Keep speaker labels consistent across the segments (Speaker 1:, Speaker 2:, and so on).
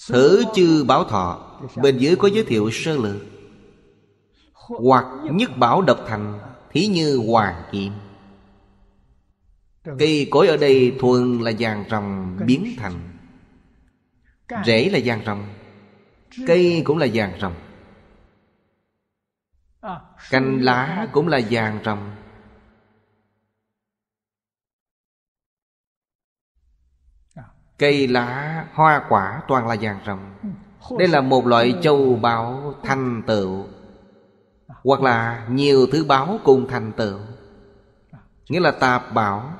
Speaker 1: Thử chư bảo thọ, bên dưới có giới thiệu sơ lược. Hoặc nhất bảo độc thành, thí như hoàng kim. Cây cối ở đây thuần là vàng ròng biến thành. Rễ là vàng ròng, cây cũng là vàng ròng, cành lá cũng là vàng ròng. Cây lá, hoa quả toàn là vàng ròng. Đây là một loại châu báu thành tựu, hoặc là nhiều thứ báu cùng thành tựu, nghĩa là tạp bảo.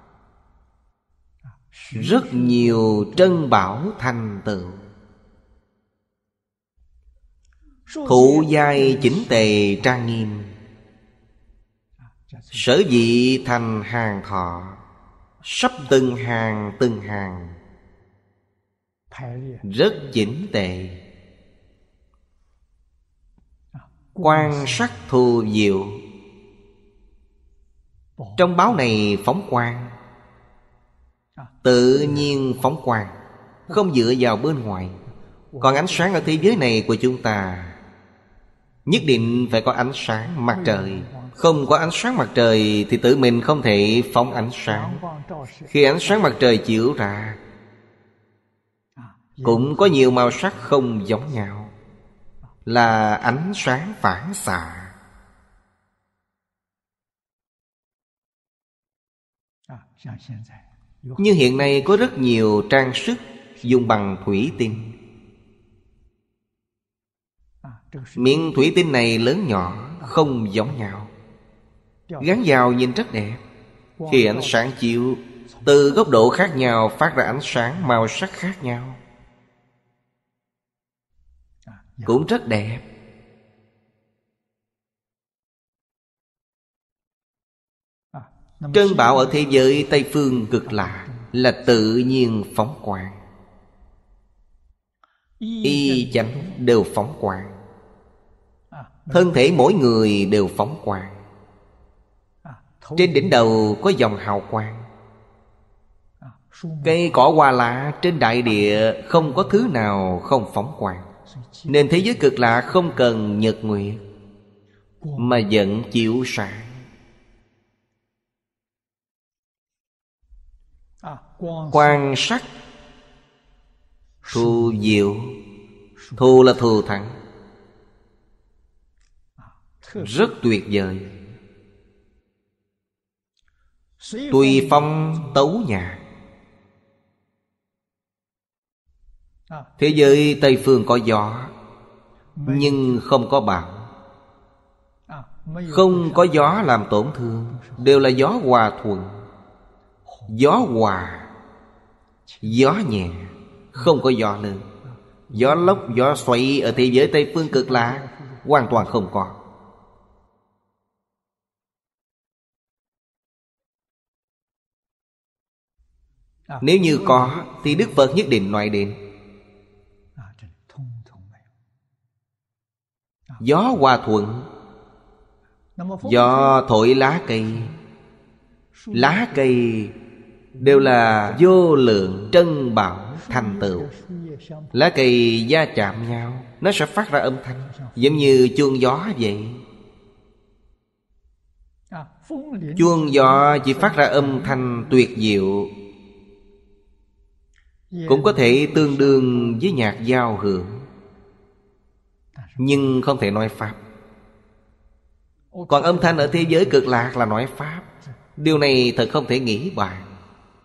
Speaker 1: Rất nhiều trân bảo thành tựu. Thụ giai chỉnh tề trang nghiêm, sở dĩ thành hàng thọ, sắp từng hàng rất chỉnh tề. Quan sắc thù diệu. Trong báo này phóng quang, tự nhiên phóng quang, không dựa vào bên ngoài. Còn ánh sáng ở thế giới này của chúng ta nhất định phải có ánh sáng mặt trời. Không có ánh sáng mặt trời thì tự mình không thể phóng ánh sáng. Khi ánh sáng mặt trời chiếu ra, cũng có nhiều màu sắc không giống nhau, là ánh sáng phản xạ. Như hiện nay có rất nhiều trang sức dùng bằng thủy tinh. Miếng thủy tinh này lớn nhỏ không giống nhau, gắn vào nhìn rất đẹp. Khi ánh sáng chiếu, từ góc độ khác nhau phát ra ánh sáng màu sắc khác nhau, cũng rất đẹp. Trân bảo ở thế giới Tây Phương Cực Lạc là tự nhiên phóng quang. Y chánh đều phóng quang. Thân thể mỗi người đều phóng quang. Trên đỉnh đầu có dòng hào quang. Cây cỏ hoa lá trên đại địa không có thứ nào không phóng quang. Nên thế giới Cực Lạc không cần nhật nguyệt, mà vẫn chiếu sáng. Quan sắc thù diệu. Thù là thù thắng, rất tuyệt vời. Tùy phong tấu nhạc. Thế giới Tây Phương có gió, nhưng không có bão. Không có gió làm tổn thương, đều là gió hòa thuận. Gió hòa, gió nhẹ, không có gió lớn. Gió lốc, gió xoáy ở thế giới Tây Phương Cực Lạc hoàn toàn không có. Nếu như có thì Đức Phật nhất định nói đến. Gió hòa thuận, gió thổi lá cây. Lá cây đều là vô lượng trân bảo thành tựu. Lá cây va chạm nhau, nó sẽ phát ra âm thanh, giống như chuông gió vậy. Chuông gió chỉ phát ra âm thanh tuyệt diệu, cũng có thể tương đương với nhạc giao hưởng, nhưng không thể nói pháp. Còn âm thanh ở thế giới Cực Lạc là nói pháp. Điều này thật không thể nghĩ bàn.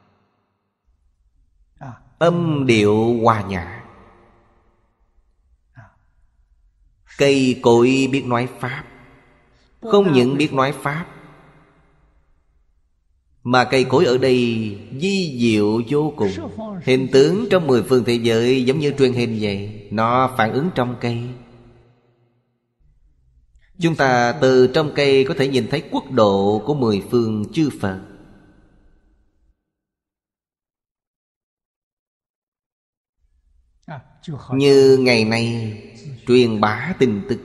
Speaker 1: Âm điệu hòa nhã. Cây cối biết nói pháp. Không những biết nói pháp, mà cây cối ở đây vi diệu vô cùng. Hình tướng trong 10 phương thế giới giống như truyền hình vậy, nó phản ứng trong cây. Chúng ta từ trong cây có thể nhìn thấy quốc độ của 10 phương chư Phật. Như ngày nay truyền bá tin tức,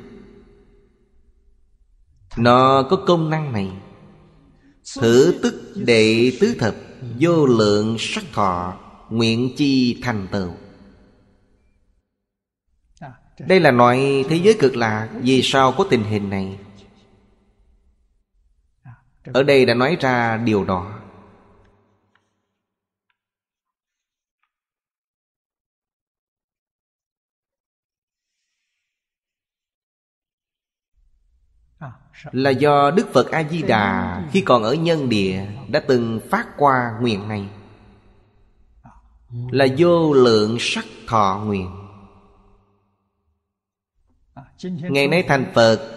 Speaker 1: nó có công năng này. Thử tức đệ tứ thập vô lượng sắc thọ, nguyện chi thành tựu. Đây là loại thế giới cực lạc. Vì sao có tình hình này? Ở đây đã nói ra điều đó. Là do Đức Phật A-di-đà khi còn ở nhân địa đã từng phát qua nguyện này, là vô lượng sắc thọ nguyện. Ngày nay thành Phật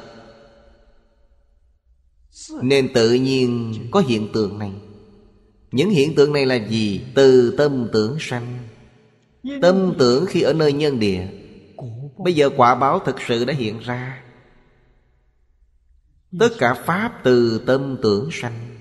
Speaker 1: nên tự nhiên có hiện tượng này. Những hiện tượng này là gì? Từ tâm tưởng sanh. Tâm tưởng khi ở nơi nhân địa, bây giờ quả báo thực sự đã hiện ra. Tất cả pháp từ tâm tưởng sanh.